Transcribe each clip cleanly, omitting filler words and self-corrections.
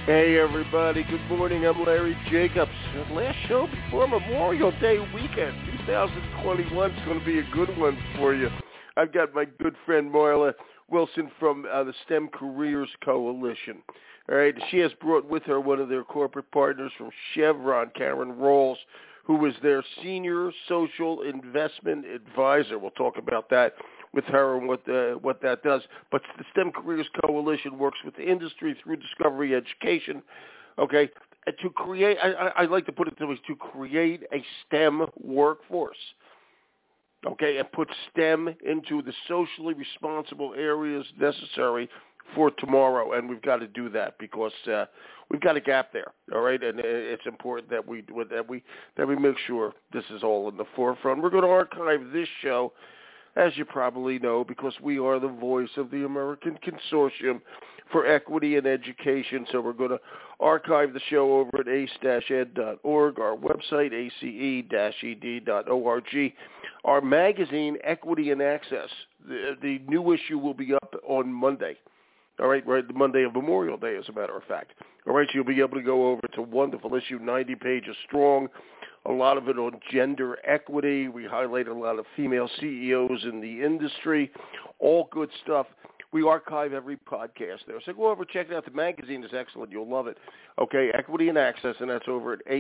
Hey, everybody. Good morning. I'm Larry Jacobs. Last show before Memorial Day weekend. 2021 is going to be a good one for you. I've got my good friend Marla Wilson from the STEM Careers Coalition. All right. She has brought with her one of their corporate partners from Chevron, Karen Rawls, who is their senior social investment advisor. We'll talk about that with her and what that does. But the STEM Careers Coalition works with the industry through discovery education, okay, and to create, I like to put it this way, to create a STEM workforce, okay, and put STEM into the socially responsible areas necessary for tomorrow, and we've got to do that because we've got a gap there, all right, and it's important that we make sure this is all in the forefront. We're going to archive this show, as you probably know, because we are the voice of the American Consortium for Equity in Education. So we're going to archive the show over at ace-ed.org, our website, ace-ed.org. Our magazine, Equity and Access, the new issue will be up on Monday. All right, the Monday of Memorial Day, as a matter of fact. All right, so you'll be able to go over to a wonderful issue, 90 pages strong, a lot of it on gender equity. We highlight a lot of female CEOs in the industry, all good stuff. We archive every podcast there. So go over, check it out. The magazine is excellent. You'll love it. Okay, Equity and Access, and that's over at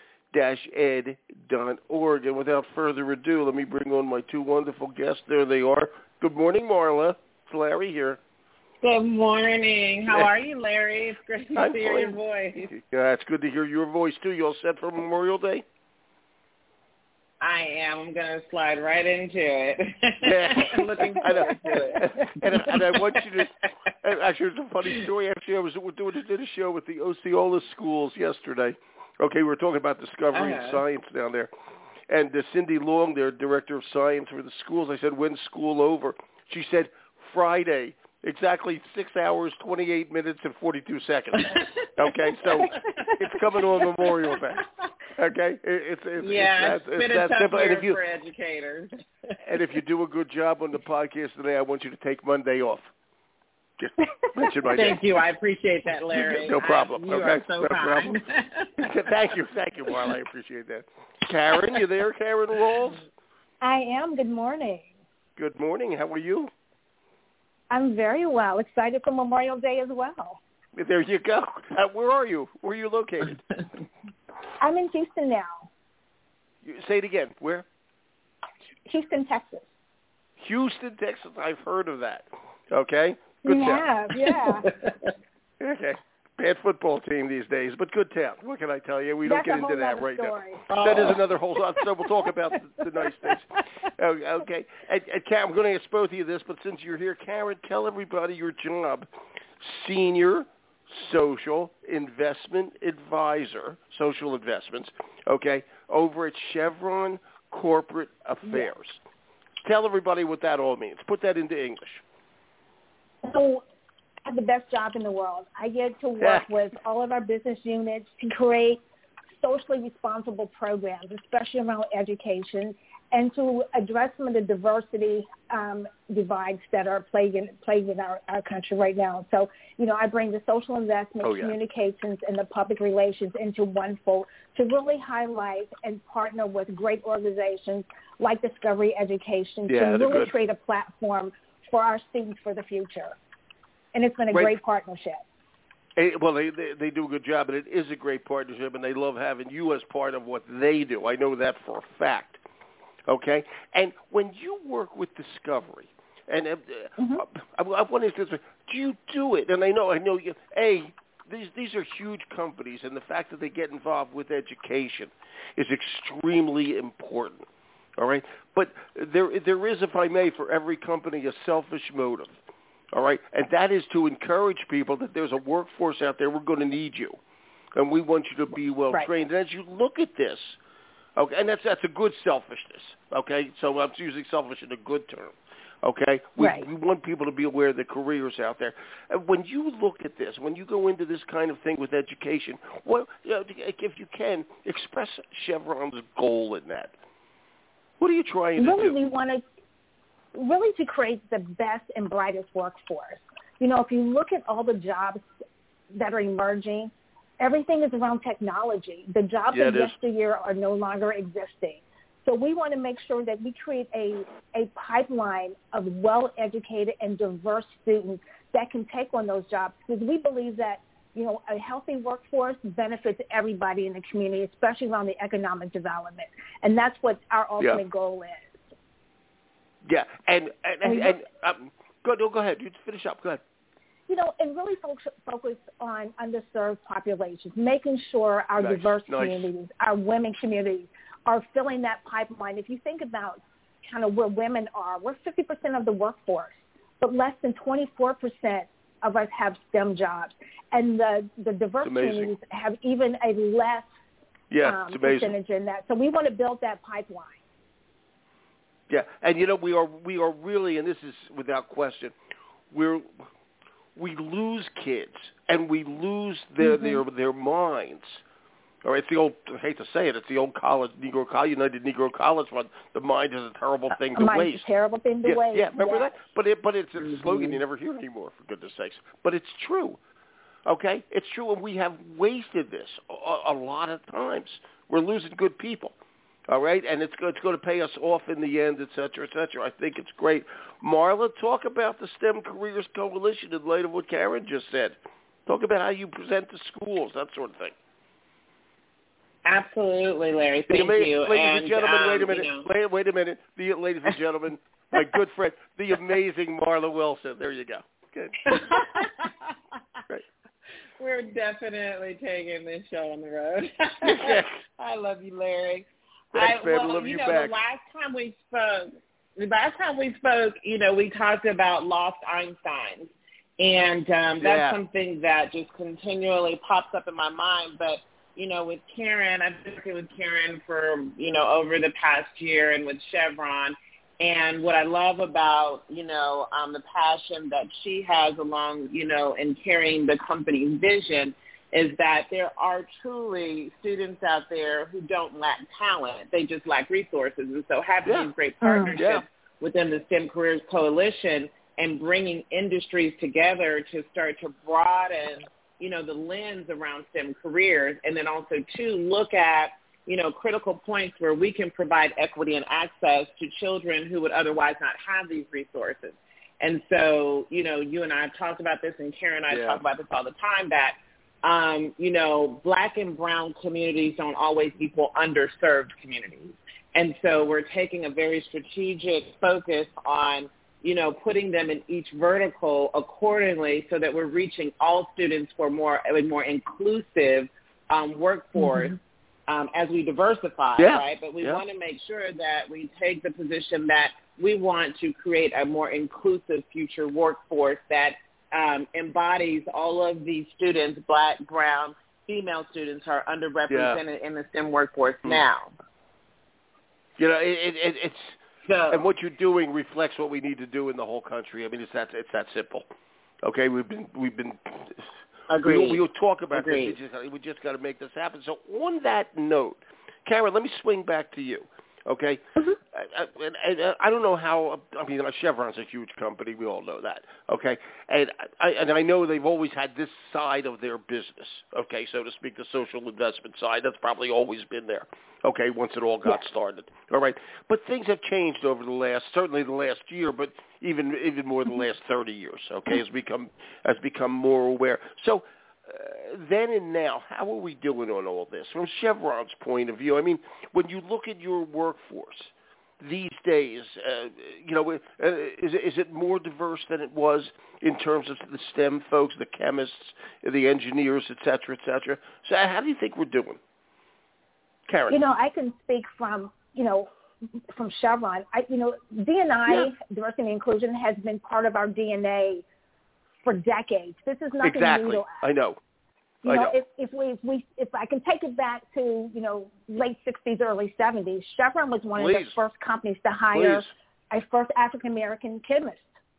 ace-ed.org. And without further ado, let me bring on my two wonderful guests. There they are. Good morning, Marla. It's Larry here. Good morning. How are you, Larry? It's great to hear your voice. Yeah, it's good to hear your voice, too. You all set for Memorial Day? I am. I'm going to slide right into it. I'm looking forward to it. And I want you to – actually, it's a funny story. Actually, I did a show with the Osceola schools yesterday. Okay, we were talking about discovery and science down there. And Cindy Long, their director of science for the schools, I said, when's school over? She said, Friday. Exactly 6 hours, 28 minutes, and 42 seconds. Okay, so it's coming on Memorial Day. Okay, it's that simple. And for educators. And if you do a good job on the podcast today, I want you to take Monday off. Just mention my name. Thank you. I appreciate that, Larry. No problem. You are so kind. Thank you, Marla. I appreciate that. Karen, you there, Karen Rawls? I am. Good morning. Good morning. How are you? I'm very well. Excited for Memorial Day as well. There you go. Where are you? Where are you located? I'm in Houston now. Say it again. Where? Houston, Texas. Houston, Texas. I've heard of that. Okay. Good town. Yeah. Okay. Bad football team these days, but good town. What can I tell you? We don't get into that right story. now. That is another whole lot. So we'll talk about the nice things. Okay. And Karen, I'm going to ask both of you this, but since you're here, Karen, tell everybody your job. Senior Social Investment Advisor, social investments, okay, over at Chevron Corporate Affairs. Yes. Tell everybody what that all means. Put that into English. So I have the best job in the world. I get to work with all of our business units to create socially responsible programs, especially around education, and to address some of the diversity divides that are plaguing our country right now. So, I bring the social investment, communications, and the public relations into one fold to really highlight and partner with great organizations like Discovery Education to really create a platform for our students for the future. And it's been a great partnership. Well, they do a good job, and it is a great partnership, and they love having you as part of what they do. I know that for a fact. Okay? And when you work with Discovery, and I want to ask this, do you do it? And I know you. These are huge companies, and the fact that they get involved with education is extremely important. All right? But there is, if I may, for every company a selfish motive. All right? And that is to encourage people that there's a workforce out there, we're going to need you. And we want you to be well trained. And as you look at this, okay, and that's a good selfishness, okay? So I'm using selfish in a good term, okay? We want people to be aware of the careers out there. And when you look at this, when you go into this kind of thing with education, if you can, express Chevron's goal in that. What are you trying to do? We want to create the best and brightest workforce. If you look at all the jobs that are emerging, Everything is around technology. The jobs of yesteryear are no longer existing. So we want to make sure that we create a pipeline of well-educated and diverse students that can take on those jobs, because we believe that, you know, a healthy workforce benefits everybody in the community, especially around the economic development. And that's what our ultimate goal is. Yeah, and go ahead. You finish up. Go ahead. You know, and really focus on underserved populations, making sure our diverse communities, our women communities, are filling that pipeline. If you think about kind of where women are, we're 50% of the workforce, but less than 24% of us have STEM jobs. And the diverse communities have even a less percentage in that. So we want to build that pipeline. Yeah, and you know, we are really, and this is without question, we lose kids and we lose their minds. Or it's the old, I hate to say it, it's the old United Negro College one. The mind is a terrible thing to waste. Mind is a terrible thing to waste. Yeah, remember that? But it's a slogan you never hear anymore, for goodness sakes. But it's true. Okay? It's true, and we have wasted this a lot of times. We're losing good people. All right? And it's going to pay us off in the end, et cetera, et cetera. I think it's great. Marla, talk about the STEM Careers Coalition in light of what Karen just said. Talk about how you present to schools, that sort of thing. Absolutely, Larry. Thank you. Ladies and gentlemen, wait a minute. Wait a minute. Ladies and gentlemen, my good friend, the amazing Marla Wilson. There you go. Good. Great. We're definitely taking this show on the road. I love you, Larry. Love you back. The last time we spoke, you know, we talked about lost Einsteins. And that's something that just continually pops up in my mind. But you know, with Karen, I've been working with Karen for, you know, over the past year, and with Chevron. And what I love about, you know, the passion that she has along, you know, in carrying the company's vision is that there are truly students out there who don't lack talent. They just lack resources. And so having these great partnerships within the STEM Careers Coalition and bringing industries together to start to broaden, you know, the lens around STEM careers, and then also to look at, you know, critical points where we can provide equity and access to children who would otherwise not have these resources. And so, you know, you and I have talked about this, and Karen and I talk about this all the time, that, you know, Black and brown communities don't always equal underserved communities. And so we're taking a very strategic focus on, you know, putting them in each vertical accordingly so that we're reaching all students for a more inclusive workforce as we diversify, right? But we want to make sure that we take the position that we want to create a more inclusive future workforce that embodies all of these students, Black, brown, female students who are underrepresented in the STEM workforce now. You know, it's... and what you're doing reflects what we need to do in the whole country. I mean, it's that simple. Okay, we've been. Agreed. We'll talk about Agreed. this. We just got to make this happen. So on that note, Karen, let me swing back to you. Okay, I don't know how. I mean, Chevron's a huge company. We all know that. Okay, and I know they've always had this side of their business. Okay, so to speak, the social investment side. That's probably always been there. Okay, once it all got started. All right, but things have changed over certainly the last year, but even more the last 30 years. Okay, has become more aware. So. Then and now, how are we doing on all this? From Chevron's point of view, I mean, when you look at your workforce these days, you know, is it more diverse than it was in terms of the STEM folks, the chemists, the engineers, et cetera, et cetera? So how do you think we're doing? Karen? You know, I can speak from, you know, from Chevron. D&I, diversity and inclusion, has been part of our DNA for decades. This is nothing new to us. I know. You know, if I can take it back to, you know, late 60s, early 70s, Chevron was one of the first companies to hire a first African-American chemist.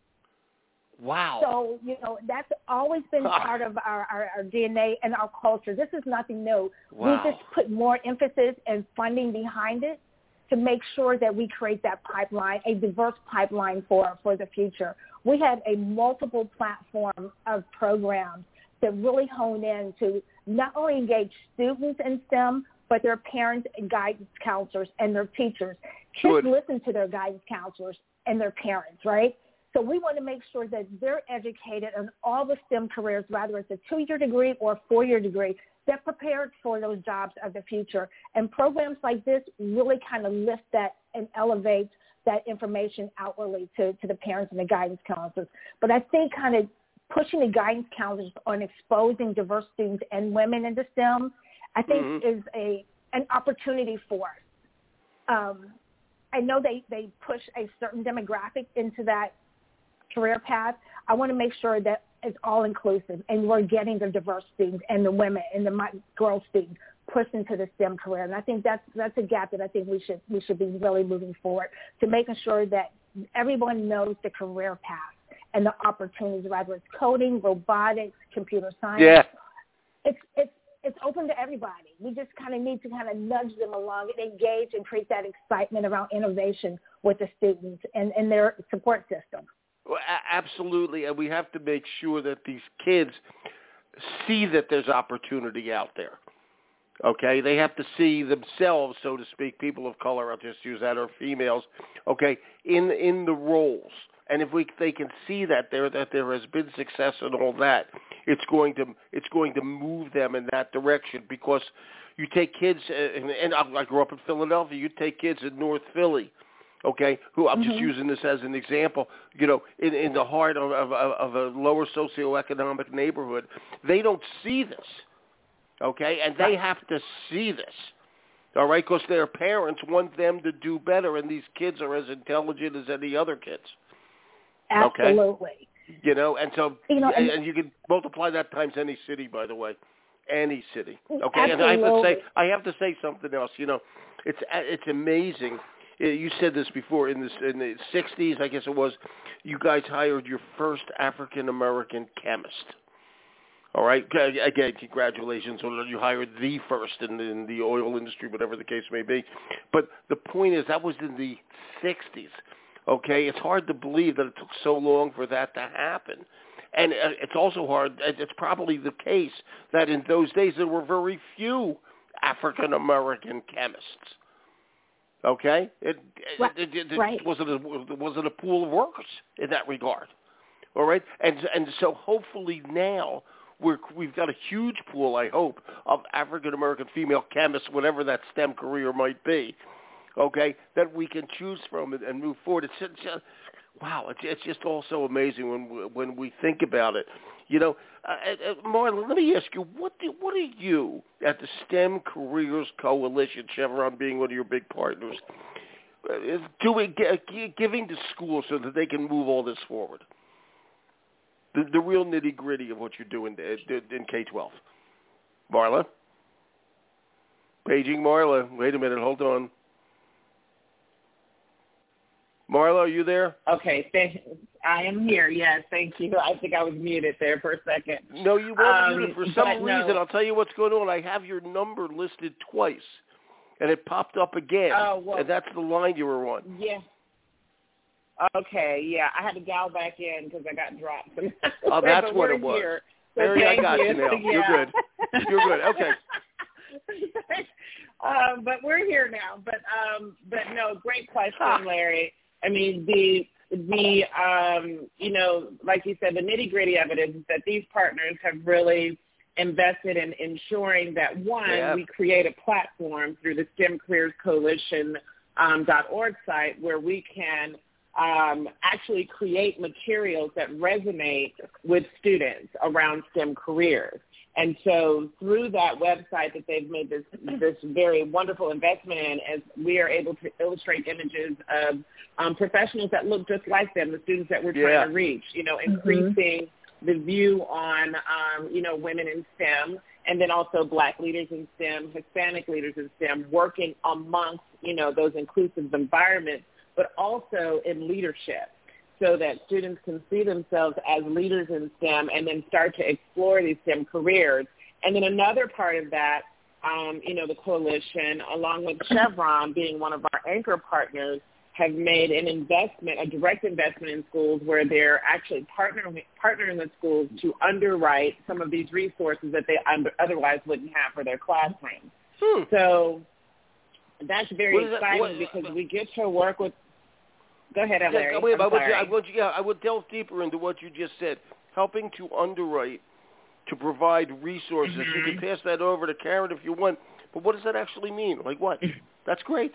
Wow. So, you know, that's always been part of our DNA and our culture. This is nothing new. Wow. We just put more emphasis and funding behind it to make sure that we create that pipeline, a diverse pipeline for the future. We have a multiple platform of programs that really hone in to not only engage students in STEM, but their parents and guidance counselors and their teachers. Kids listen to their guidance counselors and their parents, right? So we want to make sure that they're educated on all the STEM careers, whether it's a 2-year degree or a 4-year degree, that prepared for those jobs of the future. And programs like this really kind of lift that and elevate that information outwardly to the parents and the guidance counselors. But I think kind of pushing the guidance counselors on exposing diverse students and women into STEM, I think is an opportunity for us. I know they push a certain demographic into that career path. I want to make sure that it's all inclusive and we're getting the diverse students and the women and the girl students pushed into the STEM career. And I think that's a gap that I think we should be really moving forward to making sure that everyone knows the career path and the opportunities, whether it's coding, robotics, computer science. Yeah. It's open to everybody. We just kind of need to kind of nudge them along and engage and create that excitement around innovation with the students and their support system. Well, absolutely, and we have to make sure that these kids see that there's opportunity out there. Okay, they have to see themselves, so to speak, people of color, I'll just use that, or females, okay, in the roles. And if they can see that there has been success and all that, it's going to move them in that direction. Because you take kids, and I grew up in Philadelphia. You take kids in North Philly, okay, who I'm just using this as an example. You know, in the heart of a lower socioeconomic neighborhood, they don't see this, okay, and they have to see this. All right, because their parents want them to do better, and these kids are as intelligent as any other kids. Absolutely. Okay? You know, and so, and you can multiply that times any city, by the way, any city. Okay, absolutely. And I have to say something else. You know, it's amazing. You said this before in the 60s, I guess it was. You guys hired your first African American chemist. All right. Again, congratulations on you hired the first in the oil industry, whatever the case may be. But the point is, that was in the 60s. Okay, it's hard to believe that it took so long for that to happen. And it's also hard, it's probably the case that in those days there were very few African-American chemists. Okay? It wasn't a pool of workers in that regard. All right? And so hopefully now we've got a huge pool, I hope, of African-American female chemists, whatever that STEM career might be. Okay, that we can choose from and move forward. It's just, wow, it's just all so amazing when we think about it. You know, Marla, let me ask you, what are you at the STEM Careers Coalition, Chevron being one of your big partners, giving to schools so that they can move all this forward? The real nitty gritty of what you're doing in K-12. Marla, paging Marla. Wait a minute, hold on. Marla, are you there? Okay, I am here. Yes, thank you. I think I was muted there for a second. No, you weren't muted for some reason. I'll tell you what's going on. I have your number listed twice, and it popped up again, and that's the line you were on. Yeah. Okay, yeah. I had to dial back in because I got dropped. Oh, that's what it was. Here. Mary, I got you now. Yeah. You're good. You're good. Okay. But we're here now. But no, great question, Larry. I mean, the you know, like you said, the nitty-gritty of it is that these partners have really invested in ensuring that, one, we create a platform through the STEM Careers Coalition .org site where we can actually create materials that resonate with students around STEM careers. And so through that website that they've made this very wonderful investment in, as we are able to illustrate images of professionals that look just like them, the students that we're trying to reach, you know, increasing the view on, you know, women in STEM, and then also Black leaders in STEM, Hispanic leaders in STEM, working amongst, you know, those inclusive environments, but also in leadership, so that students can see themselves as leaders in STEM and then start to explore these STEM careers. And then another part of that, you know, the coalition, along with Chevron being one of our anchor partners, have made an investment, a direct investment in schools where they're actually partnering with schools to underwrite some of these resources that they otherwise wouldn't have for their classrooms. So that's very exciting because we get to work with. Go ahead, Larry. I would delve deeper into what you just said. Helping to underwrite, to provide resources. You can pass that over to Karen if you want. But what does that actually mean? Like what? That's great.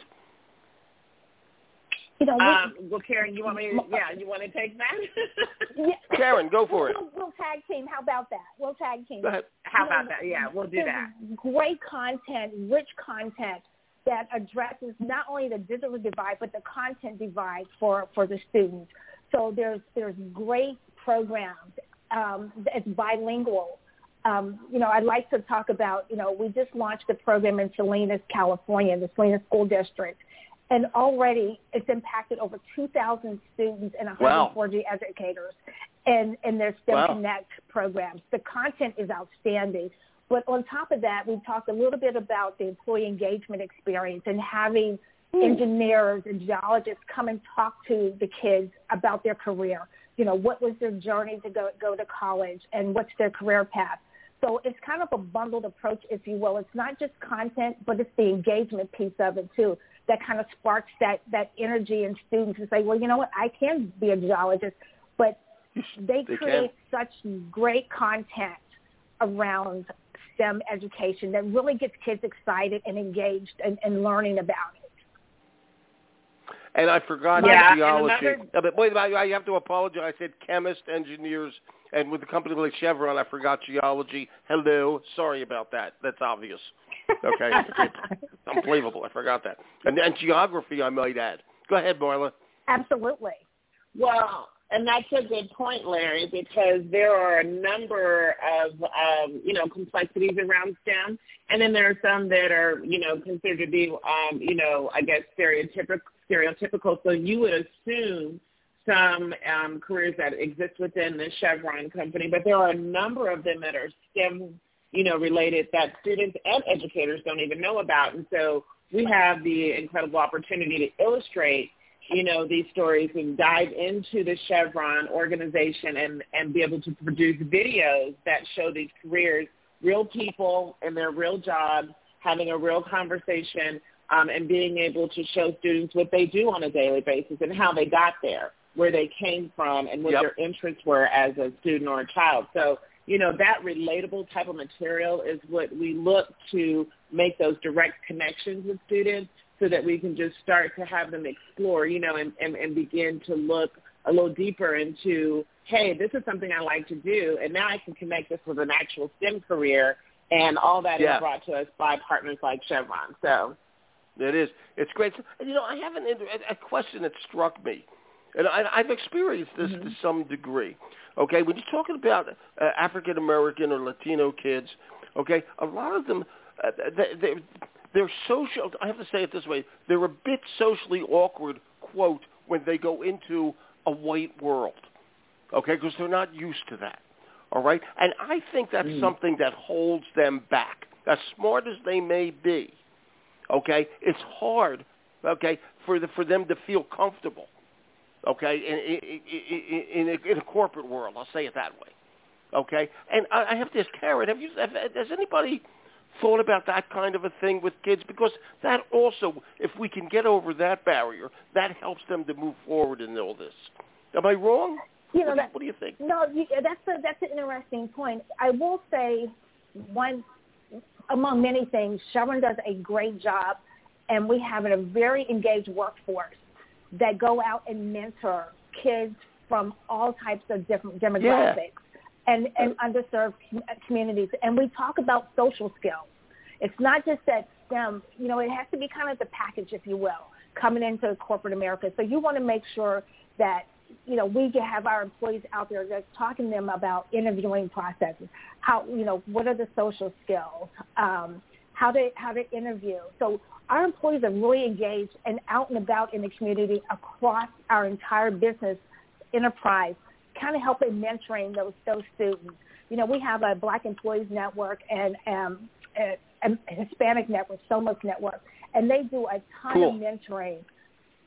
Well, Karen, you want me? You want to take that? Yeah. Karen, go for it. We'll tag team. How about that? We'll tag team. Go ahead. How about that? Yeah, we'll do that. Great content, rich content that addresses not only the digital divide but the content divide for the students. So there's great programs. It's bilingual. I'd like to talk about, we just launched a program in Salinas, California, the Salinas School District. And already it's impacted over 2,000 students and 140 educators in their STEM Connect programs. The content is outstanding. But on top of that, we talked a little bit about the employee engagement experience and having engineers and geologists come and talk to the kids about their career. What was their journey to go to college and what's their career path. So it's kind of a bundled approach, if you will. It's not just content, but it's the engagement piece of it, too, that kind of sparks that energy in students to say, well, you know what, I can be a geologist. But they create such great content around STEM education that really gets kids excited and engaged and learning about it. And I forgot geology. But wait, I have to apologize. I said chemists, engineers, and with a company like Chevron, I forgot geology. Hello. Sorry about that. That's obvious. Okay. It's unbelievable. I forgot that. And geography, I might add. Go ahead, Marla. Absolutely. Well, and that's a good point, Larry, because there are a number of, complexities around STEM, and then there are some that are, considered to be, I guess stereotypical. So you would assume some careers that exist within the Chevron company, but there are a number of them that are STEM, related that students and educators don't even know about. And so we have the incredible opportunity to illustrate, these stories and dive into the Chevron organization and be able to produce videos that show these careers, real people in their real jobs, having a real conversation, and being able to show students what they do on a daily basis and how they got there, where they came from, and what their interests were as a student or a child. So, that relatable type of material is what we look to make those direct connections with students so that we can just start to have them explore, and begin to look a little deeper into, hey, this is something I like to do, and now I can connect this with an actual STEM career, and all that is brought to us by partners like Chevron. So it is. It's great. I have a question that struck me, and I've experienced this to some degree. Okay, when you're talking about African American or Latino kids, okay, a lot of them, they're social. I have to say it this way: they're a bit socially awkward, quote, when they go into a white world, okay, because they're not used to that. All right, and I think that's something that holds them back. As smart as they may be, okay, it's hard, okay, for them to feel comfortable, okay, in a corporate world. I'll say it that way, okay. And I have to ask Karen, has anybody thought about that kind of a thing with kids? Because that also, if we can get over that barrier, that helps them to move forward in all this. Am I wrong? What do you think? No, that's an interesting point. I will say, among many things, Chevron does a great job, and we have a very engaged workforce that go out and mentor kids from all types of different demographics and underserved communities. And we talk about social skills. It's not just that STEM, it has to be kind of the package, if you will, coming into corporate America. So you want to make sure that, we can have our employees out there that's talking to them about interviewing processes, how, what are the social skills, how to interview. So our employees are really engaged and out and about in the community across our entire business enterprise, kind of helping mentoring those students. We have a Black Employees Network and a Hispanic network, Somos Network, and they do a ton of mentoring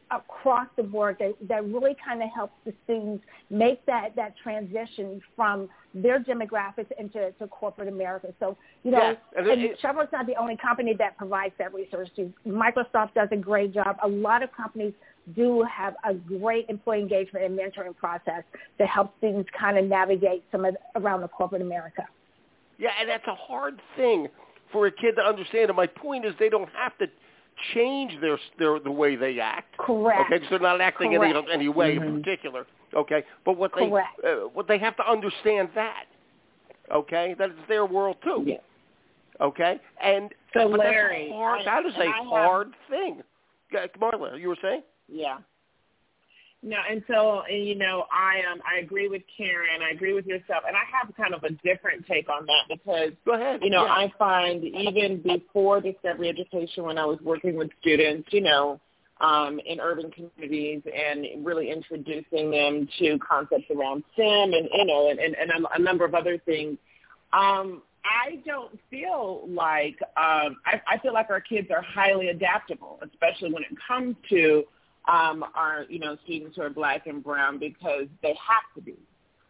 across the board that really kind of helps the students make that transition from their demographics into corporate America. So, and Chevron's not the only company that provides that resource. Microsoft does a great job. A lot of companies do have a great employee engagement and mentoring process that helps students kind of navigate around the corporate America. Yeah, and that's a hard thing for a kid to understand. And my point is they don't have to change the way they act. Correct. Okay, because they're not acting any way in particular. Okay, but what they have to understand that. Okay, that it's their world too. Yeah. Okay, and so Larry, that is a hard thing. Marla, you were saying? Yeah. No, and so I agree with Karen. I agree with yourself, and I have kind of a different take on that because go ahead. I find even before Discovery Education, when I was working with students, in urban communities and really introducing them to concepts around STEM and a number of other things, I don't feel like I feel like our kids are highly adaptable, especially when it comes to our, students who are Black and brown, because they have to be,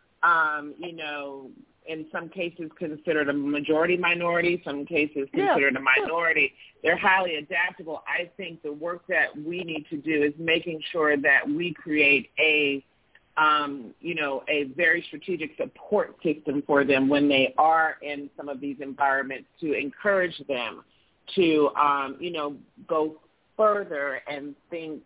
in some cases considered a majority minority, some cases considered a minority. They're highly adaptable. I think the work that we need to do is making sure that we create a very strategic support system for them when they are in some of these environments to encourage them to, go further and think,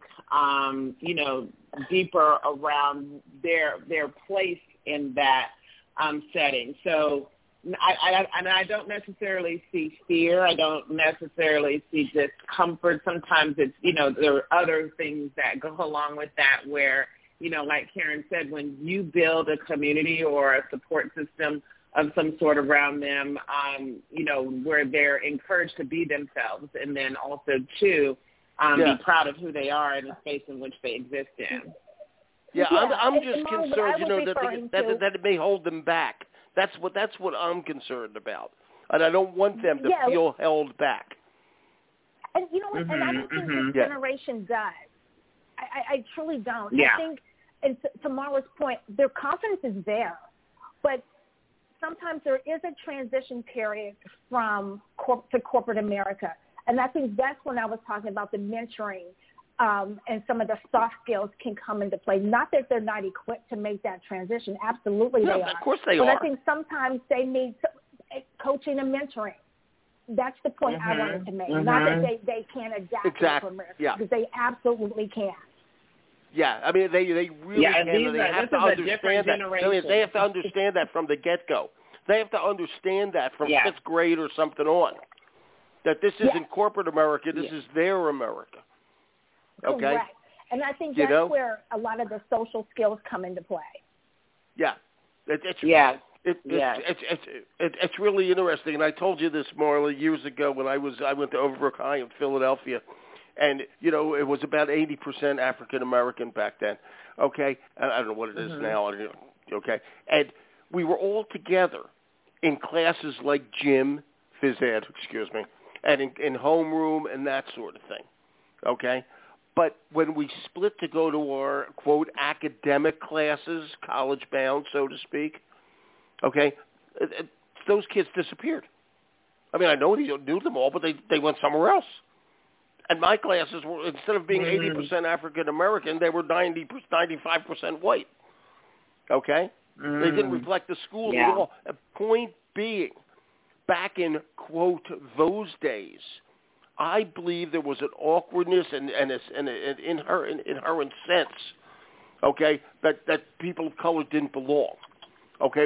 deeper around their place in that setting. So I don't necessarily see fear. I don't necessarily see discomfort. Sometimes it's, there are other things that go along with that where, like Karen said, when you build a community or a support system of some sort around them, where they're encouraged to be themselves and then also to be proud of who they are in the space in which they exist in. Yeah, I'm just concerned, that it may hold them back. That's what I'm concerned about, and I don't want them to feel held back. And you know what? And I don't think this generation does. I truly don't. Yeah. I think, and to Marla's point, their confidence is there, but sometimes there is a transition period from to corporate America. And I think that's when I was talking about the mentoring and some of the soft skills can come into play. Not that they're not equipped to make that transition. Absolutely they are. Of course they are. But I think sometimes they need coaching and mentoring. That's the point I wanted to make. Not that they can't adapt to America, because they absolutely can. Yeah, I mean, they really can. They have to understand that. They have to understand that from the get-go. They have to understand that from 5th grade or something on. That this isn't corporate America, this is their America. Okay? Correct. And I think that's where a lot of the social skills come into play. Yeah. It's really interesting. And I told you this, Marla, years ago when I went to Overbrook High in Philadelphia. And, it was about 80% African-American back then. Okay? I don't know what it is now. Okay? And we were all together in classes like gym, phys ed, and in homeroom and that sort of thing, okay? But when we split to go to our, quote, academic classes, college-bound, so to speak, okay, those kids disappeared. I mean, I know they knew them all, but they went somewhere else. And my classes were, instead of being 80% African-American, they were 95% white, okay? They didn't reflect the school at all. Point being, back in, quote, those days, I believe there was an awkwardness and an inherent sense, okay, that people of color didn't belong, okay,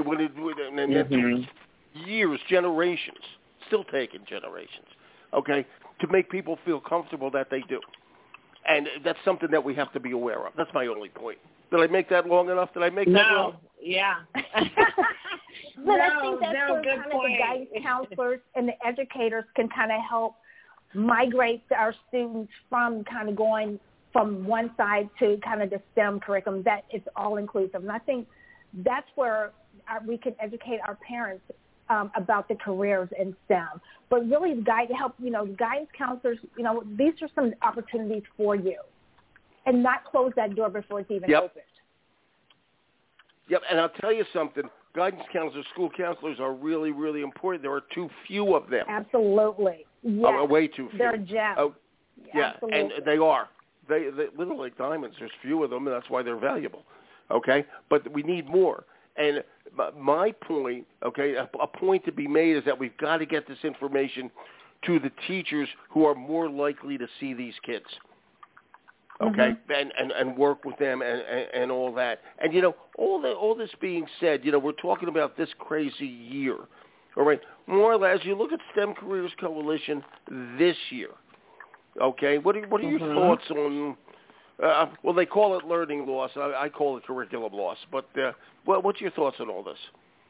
years, generations, still taking generations, okay, to make people feel comfortable that they do. And that's something that we have to be aware of. That's my only point. Did I make that long enough? Did I make that long? No, yeah. But I think that's where kind of the guidance counselors and the educators can kind of help migrate our students from kind of going from one side to kind of the STEM curriculum, that it's all inclusive. And I think that's where we can educate our parents about the careers in STEM. But really guidance counselors, these are some opportunities for you. and not close that door before it's even opened. Yep, and I'll tell you something. Guidance counselors, school counselors are really, really important. There are too few of them. Absolutely. Yes. Way too few. They're gems. Oh, yeah, absolutely. And they are. They little like diamonds. There's few of them, and that's why they're valuable. Okay? But we need more. And my point, okay, a point to be made is that we've got to get this information to the teachers who are more likely to see these kids. Okay, and work with them and all that. And, all this being said, we're talking about this crazy year. All right, more or less, you look at STEM Careers Coalition this year. Okay, what are your thoughts on, well, they call it learning loss. I call it curriculum loss. But what's your thoughts on all this?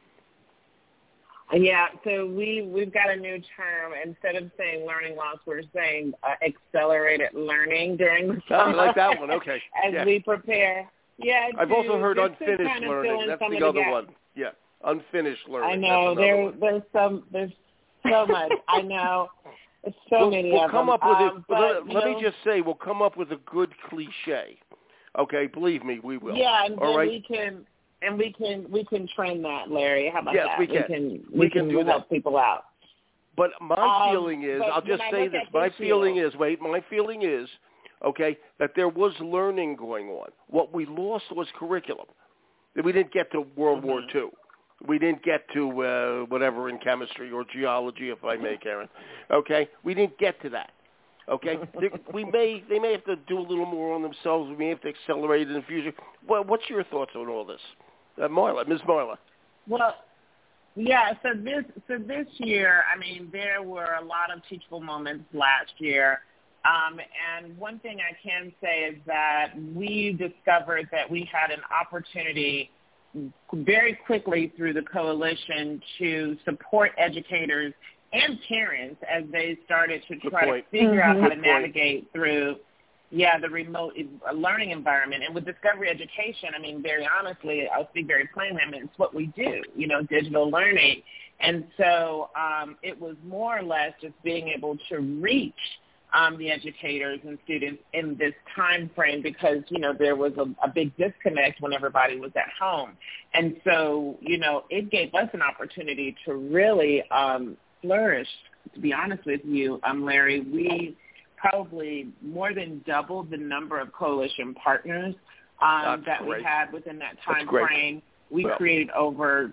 Yeah, so we've got a new term. Instead of saying learning loss, we're saying accelerated learning during the summer. I like that one. Okay. As we prepare. Yeah, I've also heard unfinished learning. That's the other one. Yeah, unfinished learning. I know. There's so much. I know. There's so many we'll of come them. Up with let me just say, we'll come up with a good cliche. Okay, believe me, we will. Yeah, and all then right? we can train that, Larry. How about yes, that? We can do help that. people out. But my feeling is, I'll just say this. My feeling is, okay, that there was learning going on. What we lost was curriculum. We didn't get to World War II. We didn't get to whatever in chemistry or geology, if I may, Karen. Okay, we didn't get to that. Okay, they may have to do a little more on themselves. We may have to accelerate it in the future. Well, what's your thoughts on all this, Ms. Marla? Well, yeah. So this year, I mean, there were a lot of teachable moments last year, and one thing I can say is that we discovered that we had an opportunity very quickly through the coalition to support educators and parents as they started to try to figure out how to navigate through, the remote learning environment. And with Discovery Education, I mean, very honestly, I'll speak very plainly, I mean, it's what we do, digital learning. And so it was more or less just being able to reach the educators and students in this time frame because, there was a big disconnect when everybody was at home. And so, it gave us an opportunity to really flourish. To be honest with you, Larry, we probably more than doubled the number of coalition partners that we had within that time frame. We created over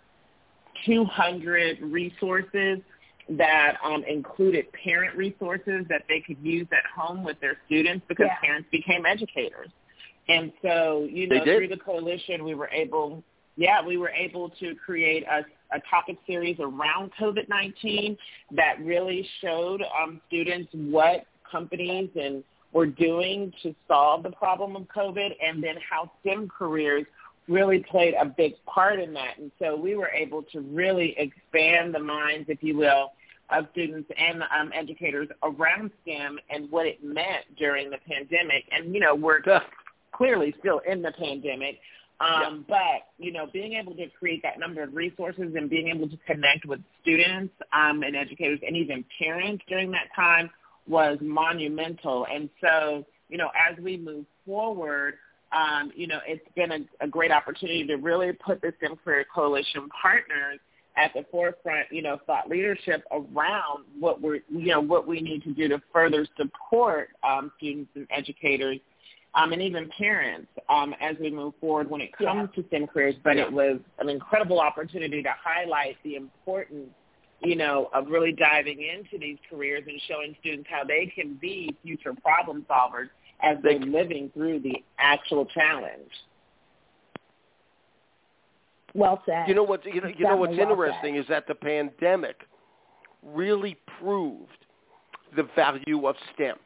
200 resources that included parent resources that they could use at home with their students because parents became educators. And so, through the coalition, we were able to create a topic series around COVID-19 that really showed students what companies were doing to solve the problem of COVID and then how STEM careers really played a big part in that. And so we were able to really expand the minds, if you will, of students and educators around STEM and what it meant during the pandemic. And, we're clearly still in the pandemic. But, being able to create that number of resources and being able to connect with students and educators and even parents during that time was monumental. And so, as we move forward, it's been a great opportunity to really put the STEM Career Coalition partners at the forefront, thought leadership around what we need to do to further support students and educators and even parents as we move forward when it comes to STEM careers. But it was an incredible opportunity to highlight the importance, of really diving into these careers and showing students how they can be future problem solvers as they're living through the actual challenge. Well said. What's interesting is that the pandemic really proved the value of STEM.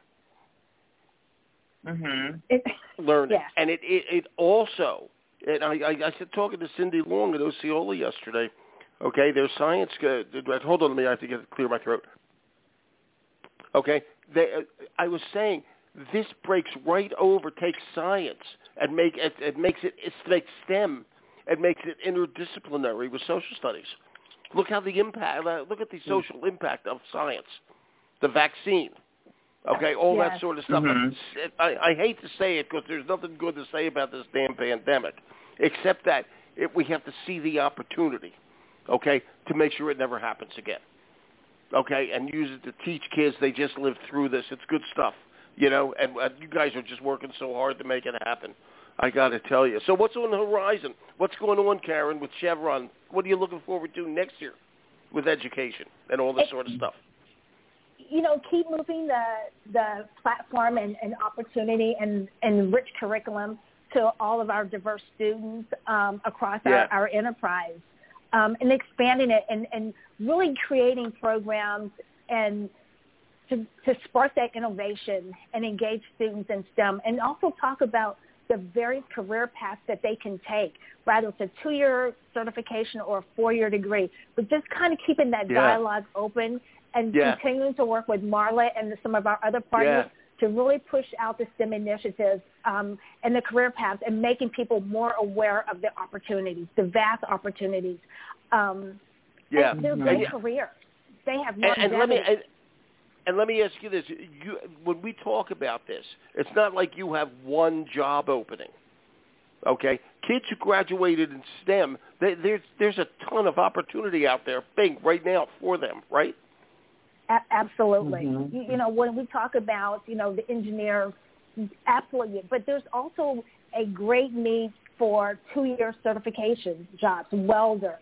Learning. Yes. And it also, and I said talking to Cindy Long at Osceola yesterday, okay, their science, hold on a minute, I have to clear my throat. Okay, I was saying this breaks right over, takes science and makes STEM and makes it interdisciplinary with social studies. Look how look at the social impact of science, the vaccine. Okay, all that sort of stuff. I hate to say it because there's nothing good to say about this damn pandemic, except that we have to see the opportunity, okay, to make sure it never happens again. Okay, and use it to teach kids they just lived through this. It's good stuff, you know, and you guys are just working so hard to make it happen. I got to tell you. So what's on the horizon? What's going on, Karen, with Chevron? What are you looking forward to next year with education and all this sort of stuff? You know, keep moving the platform and opportunity and rich curriculum to all of our diverse students across our enterprise, and expanding it and really creating programs and to spark that innovation and engage students in STEM, and also talk about the various career paths that they can take, whether it's a 2-year certification or a 4-year degree, but just kind of keeping that dialogue open and continuing to work with Marla and some of our other partners to really push out the STEM initiatives and the career paths and making people more aware of the opportunities, the vast opportunities. They're great careers. They have longevity. And let me ask you this. When we talk about this, it's not like you have one job opening, okay? Kids who graduated in STEM, there's a ton of opportunity out there, right now for them, right? Absolutely. You know, when we talk about, you know, the engineers, absolutely. But there's also a great need for 2-year certification jobs, welders.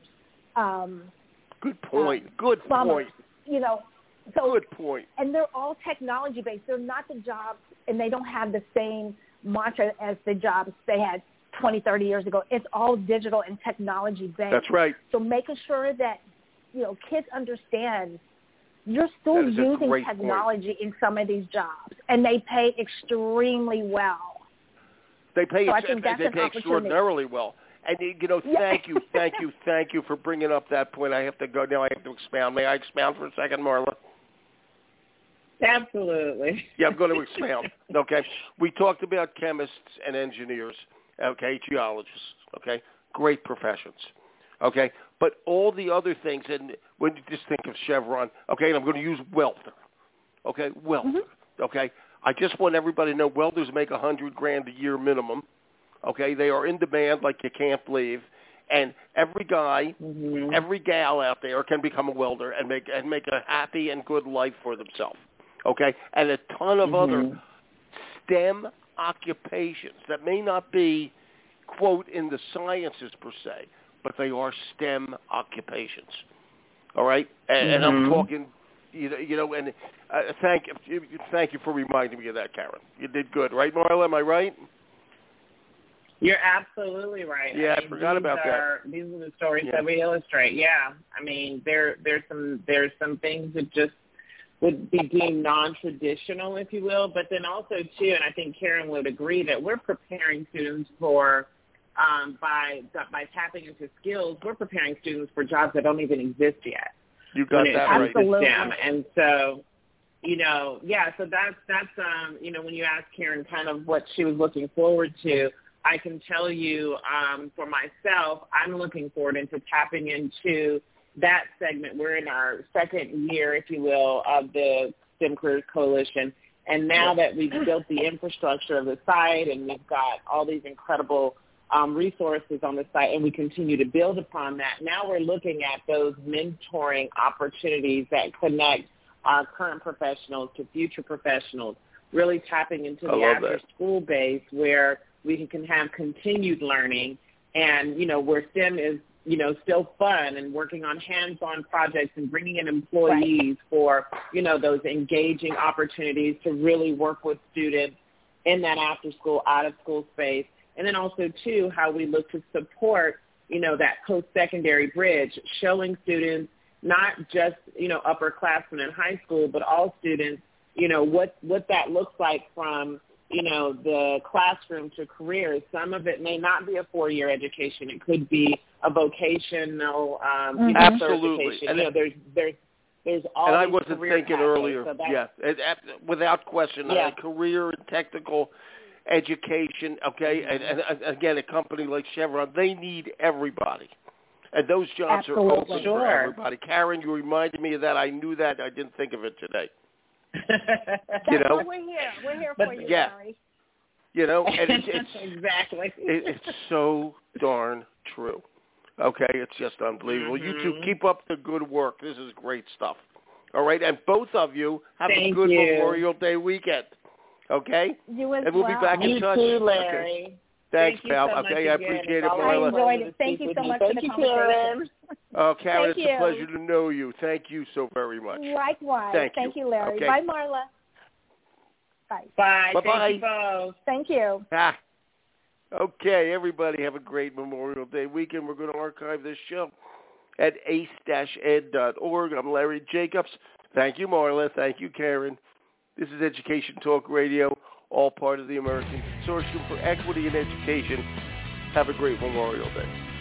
Good point. Good plumbers, point. You know, so good point. And they're all technology-based. They're not the jobs, and they don't have the same mantra as the jobs they had 20, 30 years ago. It's all digital and technology-based. That's right. So making sure that, you know, kids understand you're still using technology in some of these jobs, and they pay extremely well. They pay extraordinarily well. And, you know, thank you for bringing up that point. I have to go now. I have to expound. May I expound for a second, Marla? Absolutely. Yeah, I'm going to expound. Okay. We talked about chemists and engineers, okay, geologists, okay, great professions. Okay, but all the other things, and when you just think of Chevron, okay, and I'm going to use welder, okay, okay. I just want everybody to know welders make $100,000 a year minimum. Okay, they are in demand like you can't believe, and every guy, every gal out there can become a welder and make a happy and good life for themselves. Okay, and a ton of other STEM occupations that may not be, quote, in the sciences per se, but they are STEM occupations. All right, and I'm talking, you know, and thank you for reminding me of that, Karen. You did good, right, Marla? Am I right? You're absolutely right. Yeah, I forgot about that. These are the stories that we illustrate. Yeah, I mean, there's some things that just would be deemed non-traditional, if you will, but then also too, and I think Karen would agree that we're preparing students for by tapping into skills, we're preparing students for jobs that don't even exist yet. You got that right. Absolutely. And so, you know, so that's you know, when you ask Karen kind of what she was looking forward to, I can tell you for myself, I'm looking forward into tapping into that segment. We're in our second year, if you will, of the STEM Careers Coalition. And now that we've built the infrastructure of the site and we've got all these incredible resources on the site and we continue to build upon that, now we're looking at those mentoring opportunities that connect our current professionals to future professionals, really tapping into the after-school base where we can have continued learning and, you know, where STEM is, you know, still fun and working on hands-on projects and bringing in employees for, you know, those engaging opportunities to really work with students in that after-school, out-of-school space. And then also, too, how we look to support, you know, that post-secondary bridge, showing students not just, you know, upperclassmen in high school, but all students, you know, what that looks like from, you know, the classroom to careers. Some of it may not be a 4-year education. It could be a vocational certification. And you know, there's all. And I wasn't thinking pathways, earlier. So without question, a career and technical education. Okay, and again, a company like Chevron, they need everybody, and those jobs are open for everybody. Karen, you reminded me of that. I knew that. I didn't think of it today. That's why we're here. We're here for you, Larry. You know, and it's exactly. It's so darn true. Okay, it's just unbelievable. You two keep up the good work. This is great stuff. All right, and both of you have a good Memorial Day weekend. Okay? You as and we'll be back in touch. You too, Larry. Okay. Thanks, pal. So I appreciate it, I Marla. enjoyed it. Thank you so much for the conversation. Oh, Karen, it's a pleasure to know you. Thank you so very much. Likewise. Thank you, Larry. Okay. Bye, Marla. Bye. Bye. Bye-bye. Thank you both. Thank you. Okay, everybody have a great Memorial Day weekend. We're going to archive this show at ace-ed.org. I'm Larry Jacobs. Thank you, Marla. Thank you, Karen. This is Education Talk Radio, all part of the American Consortium for Equity in Education. Have a great Memorial Day.